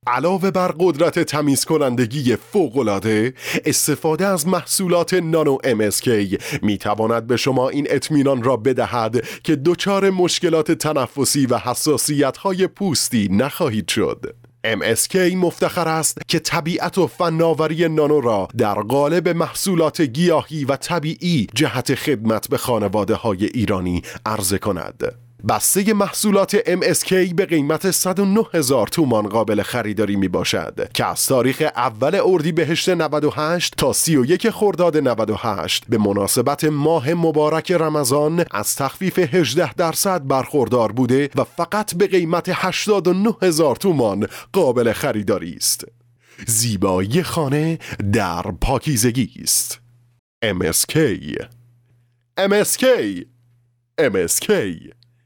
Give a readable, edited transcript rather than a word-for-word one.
علاوه بر قدرت تمیز کنندگی فوق‌العاده، استفاده از محصولات نانو MSK می تواند به شما این اطمینان را بدهد که دچار مشکلات تنفسی و حساسیت‌های پوستی نخواهید شد. MSK مفتخر است که طبیعت و فناوری نانو را در قالب محصولات گیاهی و طبیعی جهت خدمت به خانواده‌های ایرانی عرضه کند. بسته محصولات MSK به قیمت 109,000 تومان قابل خریداری می باشد که از تاریخ اول اردیبهشت 98 تا 31 خرداد 98 به مناسبت ماه مبارک رمضان از تخفیف 18% برخوردار بوده و فقط به قیمت 89,000 تومان قابل خریداری است. زیبایی خانه در پاکیزگی است. MSK. MSK. MSK.